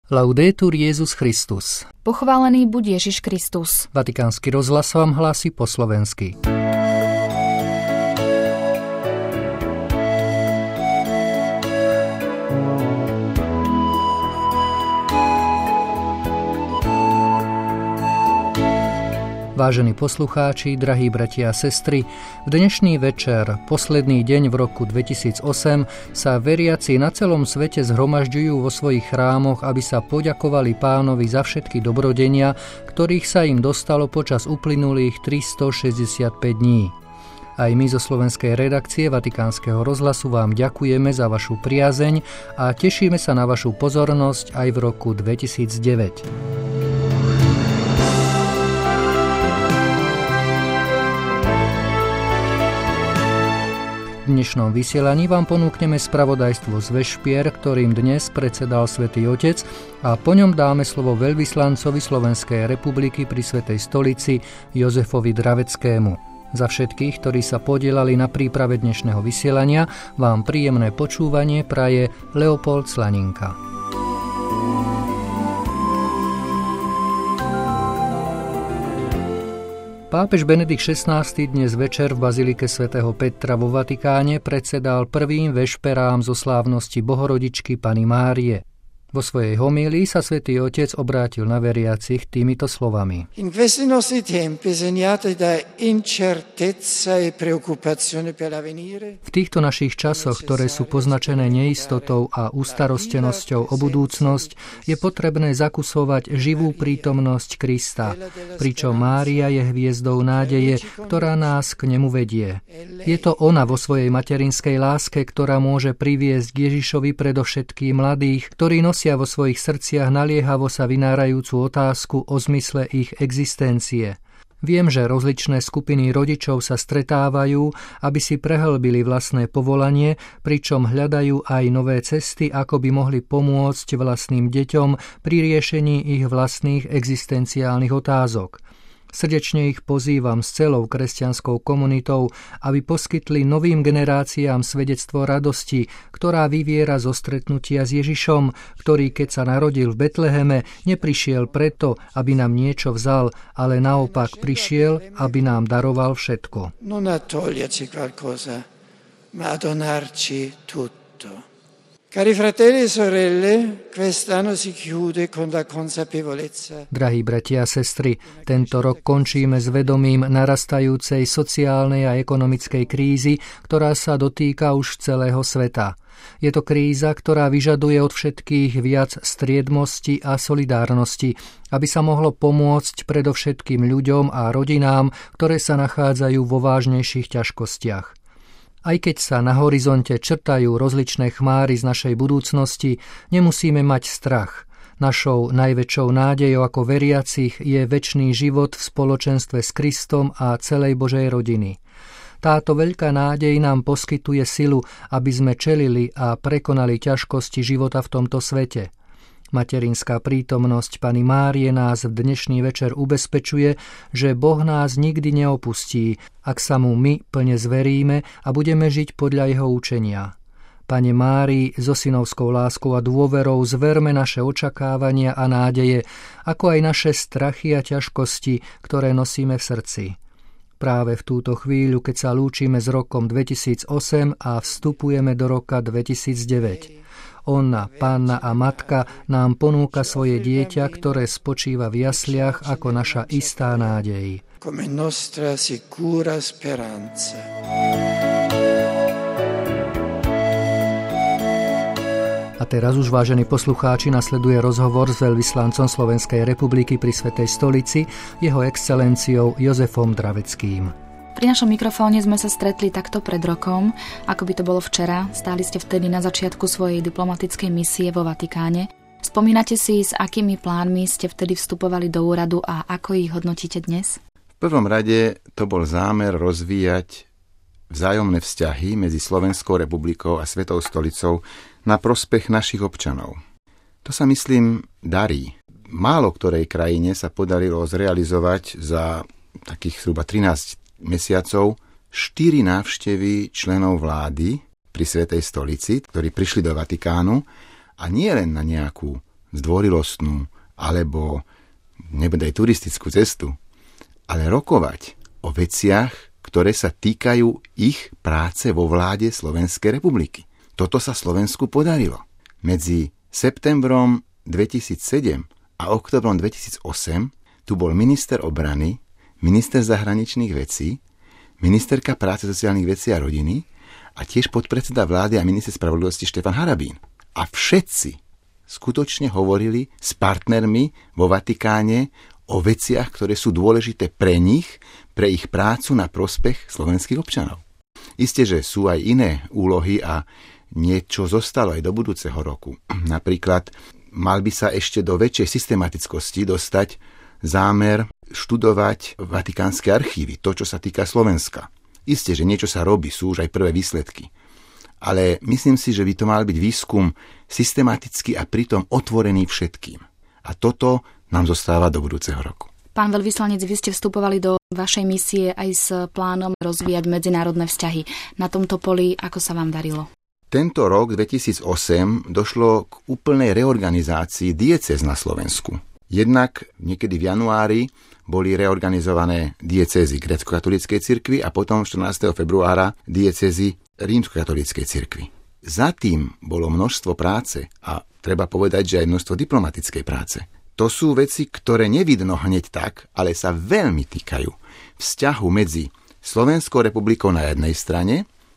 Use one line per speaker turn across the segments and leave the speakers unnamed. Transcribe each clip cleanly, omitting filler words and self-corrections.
Laudetur Jesus Christus.
Pochválený buď Ježiš Kristus.
Vatikánsky rozhlas vám hlási po slovensky. Vážení poslucháči, drahí bratia a sestry, v dnešný večer, posledný deň v roku 2008, sa veriaci na celom svete zhromažďujú vo svojich chrámoch, aby sa poďakovali Pánovi za všetky dobrodenia, ktorých sa im dostalo počas uplynulých 365 dní. Aj my zo slovenskej redakcie Vatikánskeho rozhlasu vám ďakujeme za vašu priazeň a tešíme sa na vašu pozornosť aj v roku 2009. V dnešnom vysielaní vám ponúkneme spravodajstvo z Vešpier, ktorým dnes predsedal Svätý Otec, a po ňom dáme slovo veľvyslancovi Slovenskej republiky pri Svätej stolici Jozefovi Draveckému. Za všetkých, ktorí sa podielali na príprave dnešného vysielania, vám príjemné počúvanie praje Leopold Slaninka. Pápež Benedikt XVI dnes večer v bazilike svätého Petra vo Vatikáne predsedal prvým vešperám zo slávnosti Bohorodičky Panny Márie. Vo svojej homílii sa Svätý Otec obrátil na veriacich týmito slovami.
In questi nostri tempi segnati da incertezza e preoccupazione per l'avvenire.
V týchto našich časoch, ktoré sú poznačené neistotou a ustarostenosťou o budúcnosť, je potrebné zakusovať živú prítomnosť Krista, pričom Mária je hviezdou nádeje, ktorá nás k nemu vedie. Je to ona vo svojej materinskej láske, ktorá môže priviesť k Ježišovi predovšetkým mladých, ktorí nosia vo svojich srdciach naliehavo sa vynárajúcu otázku o zmysle ich existencie. Viem, že rozličné skupiny rodičov sa stretávajú, aby si prehlbili vlastné povolanie, pričom hľadajú aj nové cesty, ako by mohli pomôcť vlastným deťom pri riešení ich vlastných existenciálnych otázok. Srdečne ich pozývam s celou kresťanskou komunitou, aby poskytli novým generáciám svedectvo radosti, ktorá vyviera zo stretnutia s Ježišom, ktorý, keď sa narodil v Betleheme, neprišiel preto, aby nám niečo vzal, ale naopak prišiel, aby nám daroval všetko.
Non a toglierci qualcosa, ma a donarci tutto. Cari fratelli e sorelle, quest'anno si chiude con la consapevolezza.
Drahí bratia a sestry, tento rok končíme s vedomím narastajúcej sociálnej a ekonomickej krízy, ktorá sa dotýka už celého sveta. Je to kríza, ktorá vyžaduje od všetkých viac striedmosti a solidárnosti, aby sa mohlo pomôcť predovšetkým ľuďom a rodinám, ktoré sa nachádzajú vo vážnejších ťažkostiach. Aj keď sa na horizonte črtajú rozličné chmáry z našej budúcnosti, nemusíme mať strach. Našou najväčšou nádejou ako veriacich je večný život v spoločenstve s Kristom a celej Božej rodiny. Táto veľká nádej nám poskytuje silu, aby sme čelili a prekonali ťažkosti života v tomto svete. Materinská prítomnosť Panny Márie nás v dnešný večer ubezpečuje, že Boh nás nikdy neopustí, ak sa mu my plne zveríme a budeme žiť podľa jeho učenia. Pane Márii, so synovskou láskou a dôverou zverme naše očakávania a nádeje, ako aj naše strachy a ťažkosti, ktoré nosíme v srdci. Práve v túto chvíľu, keď sa lúčime s rokom 2008 a vstupujeme do roka 2009. Ona, Panna a Matka, nám ponúka svoje dieťa, ktoré spočíva v jasliach ako naša istá nádej.
Come nostra sicura speranza.
A teraz už, vážení poslucháči, nasleduje rozhovor s veľvyslancom Slovenskej republiky pri Svätej stolici, jeho excelenciou Jozefom Draveckým.
Pri našom mikrofóne sme sa stretli takto pred rokom, ako by to bolo včera. Stáli ste vtedy na začiatku svojej diplomatickej misie vo Vatikáne. Spomínate si, s akými plánmi ste vtedy vstupovali do úradu a ako ich hodnotíte dnes?
V prvom rade to bol zámer rozvíjať vzájomné vzťahy medzi Slovenskou republikou a Svätou stolicou na prospech našich občanov. To sa, myslím, darí. Málo ktorej krajine sa podarilo zrealizovať za takých zhruba 13 mesiacov 4 návštevy členov vlády pri Svätej stolici, ktorí prišli do Vatikánu, a nie len na nejakú zdvorilostnú alebo nebodaj turistickú cestu, ale rokovať o veciach, ktoré sa týkajú ich práce vo vláde Slovenskej republiky. Toto sa Slovensku podarilo. Medzi septembrom 2007 a oktobrom 2008 tu bol minister obrany, minister zahraničných vecí, ministerka práce, sociálnych vecí a rodiny a tiež podpredseda vlády a minister spravodlivosti Štefan Harabín. A všetci skutočne hovorili s partnermi vo Vatikáne o veciach, ktoré sú dôležité pre nich, pre ich prácu na prospech slovenských občanov. Isté, že sú aj iné úlohy a niečo zostalo aj do budúceho roku. Napríklad mal by sa ešte do väčšej systematickosti dostať zámer študovať vatikánske archívy, to, čo sa týka Slovenska. Isté, že niečo sa robí, sú už aj prvé výsledky. Ale myslím si, že by to mal byť výskum systematický a pritom otvorený všetkým. A toto nám zostáva do budúceho roku.
Pán veľvyslanec, vy ste vstupovali do vašej misie aj s plánom rozvíjať medzinárodné vzťahy. Na tomto poli, ako sa vám darilo?
Tento rok 2008 došlo k úplnej reorganizácii diecéz na Slovensku. Jednak niekedy v januári boli reorganizované diecézy grécko-katolíckej cirkvi a potom 14. februára diecézy rímsko-katolíckej cirkvi. Za tým bolo množstvo práce a treba povedať, že aj množstvo diplomatickej práce. To sú veci, ktoré nevidno hneď tak, ale sa veľmi týkajú vzťahu medzi Slovenskou republikou na jednej strane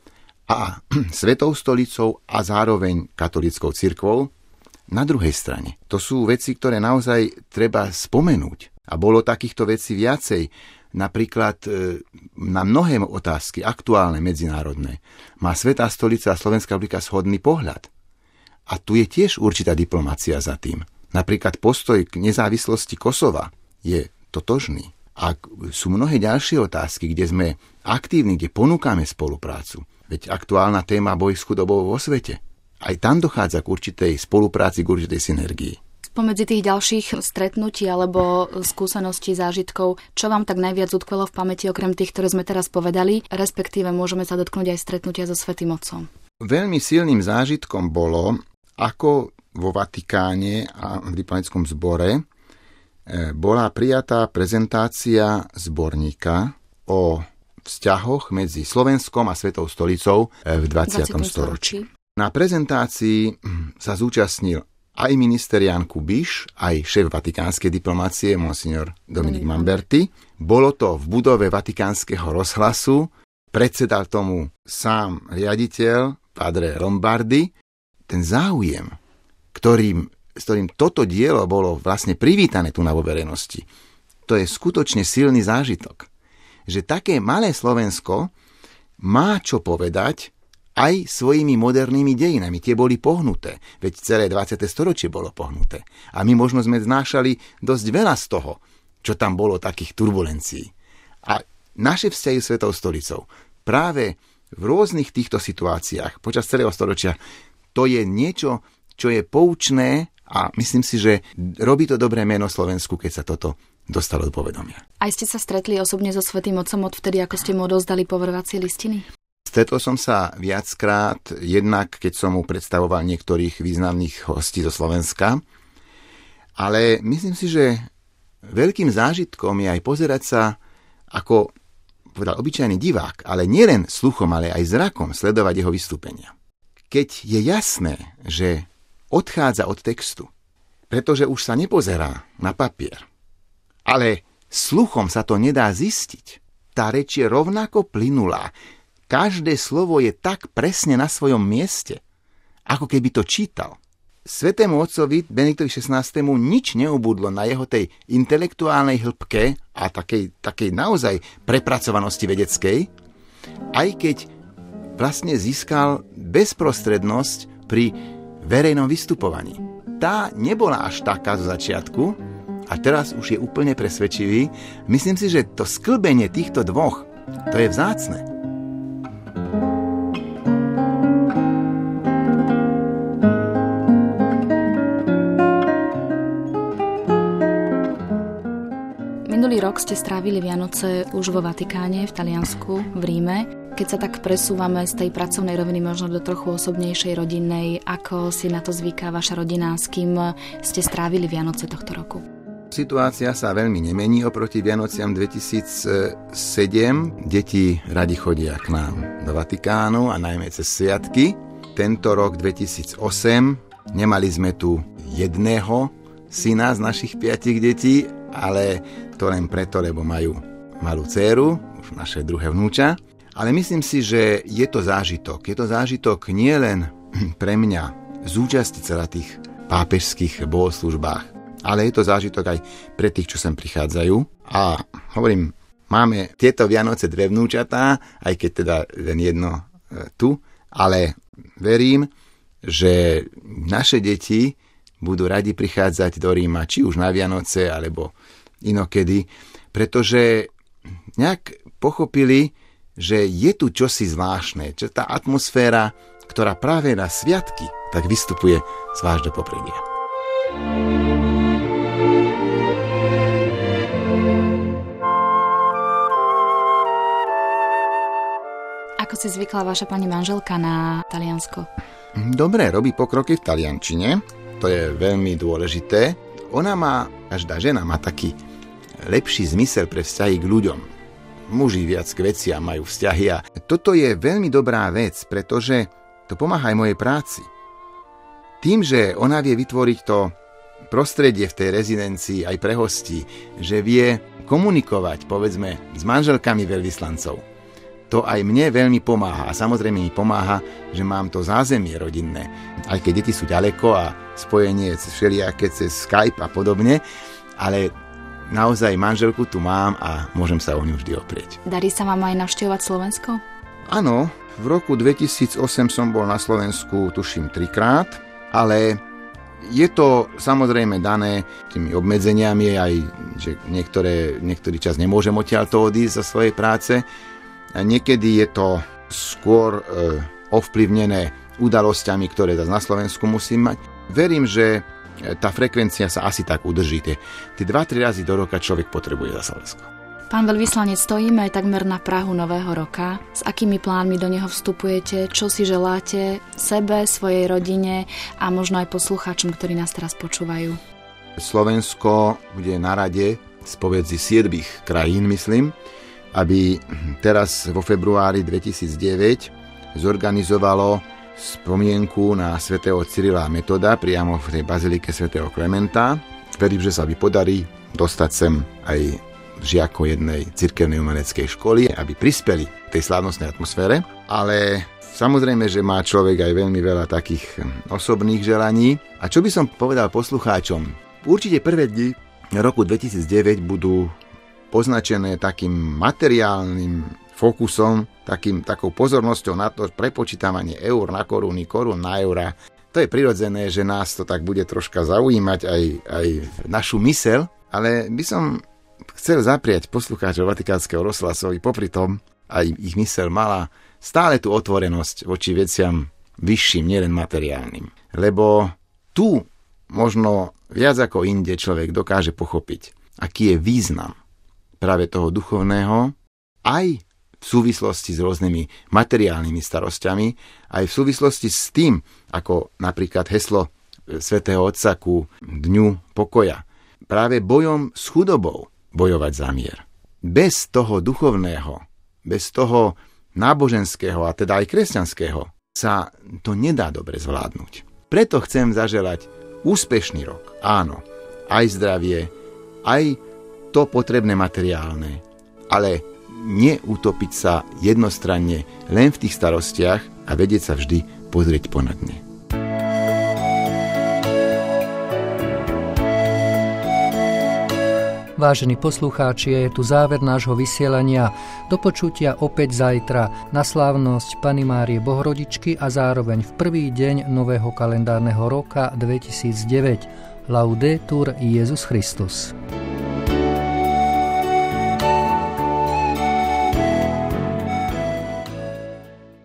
a Svetou stolicou a zároveň katolíckou cirkvou na druhej strane. To sú veci, ktoré naozaj treba spomenúť. A bolo takýchto vecí viacej. Napríklad na mnohé otázky, aktuálne, medzinárodné, má Svätá stolica a Slovenská republika shodný pohľad. A tu je tiež určitá diplomacia za tým. Napríklad postoj k nezávislosti Kosova je totožný. A sú mnohé ďalšie otázky, kde sme aktívni, kde ponúkame spoluprácu. Veď aktuálna téma boj s chudobou vo svete. Aj tam dochádza k určitej spolupráci, k určitej synergii.
Spomedzi tých ďalších stretnutí alebo skúseností, zážitkov, čo vám tak najviac utkvelo v pamäti, okrem tých, ktoré sme teraz povedali, respektíve môžeme sa dotknúť aj stretnutia so Svätým Otcom?
Veľmi silným zážitkom bolo, ako vo Vatikáne a v diplomatickom zbore bola prijatá prezentácia zborníka o vzťahoch medzi Slovenskom a Svetou stolicou v 20. storočí. Na prezentácii sa zúčastnil aj minister Ján Kubiš, aj šéf vatikánskej diplomácie, monsignor Dominik Mamberti. Bolo to v budove Vatikánskeho rozhlasu, predsedal tomu sám riaditeľ, padre Lombardi. Ten záujem, s ktorým toto dielo bolo vlastne privítané tu na vo verejnosti, to je skutočne silný zážitok. Že také malé Slovensko má čo povedať aj svojimi modernými dejinami. Tie boli pohnuté, veď celé 20. storočie bolo pohnuté. A my možno sme znášali dosť veľa z toho, čo tam bolo takých turbulencií. A naše vzťahy s Svetou stolicou práve v rôznych týchto situáciách počas celého storočia, to je niečo, čo je poučné a myslím si, že robí to dobré meno Slovensku, keď sa toto dostalo do povedomia.
Aj ste sa stretli osobne so Svätým Otcom odvtedy, ako ste mu odovzdali poverovacie listiny?
Stretol som sa viackrát, jednak keď som mu predstavoval niektorých významných hostí zo Slovenska, ale myslím si, že veľkým zážitkom je aj pozerať sa ako povedal obyčajný divák, ale nielen sluchom, ale aj zrakom sledovať jeho vystúpenia. Keď je jasné, že odchádza od textu, pretože už sa nepozerá na papier, ale sluchom sa to nedá zistiť, tá reč je rovnako plynulá. Každé slovo je tak presne na svojom mieste, ako keby to čítal. Svätému otcovi Benediktovi XVI. Nič neubudlo na jeho tej intelektuálnej hĺbke a takej naozaj prepracovanosti vedeckej, aj keď vlastne získal bezprostrednosť pri verejnom vystupovaní. Tá nebola až taká zo začiatku a teraz už je úplne presvedčivý. Myslím si, že to sklbenie týchto dvoch, to je vzácne.
Minulý rok ste strávili Vianoce už vo Vatikáne, v Taliansku, v Ríme. Keď sa tak presúvame z tej pracovnej roviny možno do trochu osobnejšej rodinnej, ako si na to zvyká vaša rodina, s kým ste strávili Vianoce tohto roku?
Situácia sa veľmi nemení oproti Vianociam 2007. Deti radi chodia k nám do Vatikánu a najmä cez sviatky. Tento rok 2008 nemali sme tu jedného syna z našich 5 detí, ale to len preto, lebo majú malú dcéru, už naše druhé vnúča. Ale myslím si, že je to zážitok. Je to zážitok nie len pre mňa zúčastiť sa na tých pápežských bohoslúžbách, ale je to zážitok aj pre tých, čo sem prichádzajú. A hovorím, máme tieto Vianoce 2 vnúčatá, aj keď teda len jedno tu, ale verím, že naše deti budú radi prichádzať do Ríma, či už na Vianoce, alebo inokedy, pretože nejak pochopili, že je tu čosi zvláštne, že tá atmosféra, ktorá práve na sviatky, tak vystupuje zvlášť do popredia.
Ako si zvykla vaša pani manželka na Taliansko?
Dobre, robí pokroky v taliančine, to je veľmi dôležité. Ona má, každá žena má taký lepší zmysel pre vzťahy k ľuďom. Muži viac k veciam majú vzťahy a toto je veľmi dobrá vec, pretože to pomáha aj mojej práci. Tým, že ona vie vytvoriť to prostredie v tej rezidencii aj pre hostí, že vie komunikovať, povedzme, s manželkami veľvyslancov, to aj mne veľmi pomáha. A samozrejme mi pomáha, že mám to zázemie rodinné. Aj keď deti sú ďaleko a spojenie všelijaké cez Skype a podobne, ale naozaj manželku tu mám a môžem sa o ňu vždy oprieť.
Darí sa vám aj navštevovať Slovensko?
Áno, v roku 2008 som bol na Slovensku tuším 3-krát, ale je to samozrejme dané tými obmedzeniami, aj že niektorý čas nemôžem odtiaľto odísť zo svojej práce. A niekedy je to skôr ovplyvnené udalosťami, ktoré na Slovensku musím mať. Verím, že tá frekvencia sa asi tak udrží. Tie 2-3 razy do roka človek potrebuje za Slovensko.
Pán veľvyslanec, stojíme takmer na prahu nového roka. S akými plánmi do neho vstupujete? Čo si želáte sebe, svojej rodine a možno aj poslucháčom, ktorí nás teraz počúvajú?
Slovensko bude na rade spomedzi 7 krajín, myslím, aby teraz vo februári 2009 zorganizovalo spomienku na svätého Cyrila a Metoda priamo v tej bazilike svätého Klementa. Verím, že sa mi podarí dostať sem aj žiakov jednej cirkevnej umeleckej školy, aby prispeli tej slávnostnej atmosfére. Ale samozrejme, že má človek aj veľmi veľa takých osobných želaní. A čo by som povedal poslucháčom? Určite prvé dni roku 2009 budú poznačené takým materiálnym fokusom, takou pozornosťou na to prepočítavanie eur na koruny, korún na eurá. To je prirodzené, že nás to tak bude troška zaujímať aj našu myseľ, ale by som chcel zapriať poslucháčov Vatikánskeho rozhlasu, popri tom aj ich myseľ mala stále tú otvorenosť voči veciam vyšším, nielen materiálnym. Lebo tu možno viac ako inde človek dokáže pochopiť, aký je význam práve toho duchovného, aj v súvislosti s rôznymi materiálnymi starosťami, aj v súvislosti s tým, ako napríklad heslo svätého Otca ku Dňu pokoja. Práve bojom s chudobou bojovať za mier. Bez toho duchovného, bez toho náboženského a teda aj kresťanského sa to nedá dobre zvládnuť. Preto chcem zaželať úspešný rok. Áno, aj zdravie, aj to potrebné materiálne, ale neutopiť sa jednostranne len v tých starostiach a vedieť sa vždy pozrieť ponad ne.
Vážení poslucháči, je tu záver nášho vysielania. Do počutia opäť zajtra na slávnosť Panny Márie Bohorodičky a zároveň v prvý deň nového kalendárneho roka 2009. Laudetur Jesus Christus.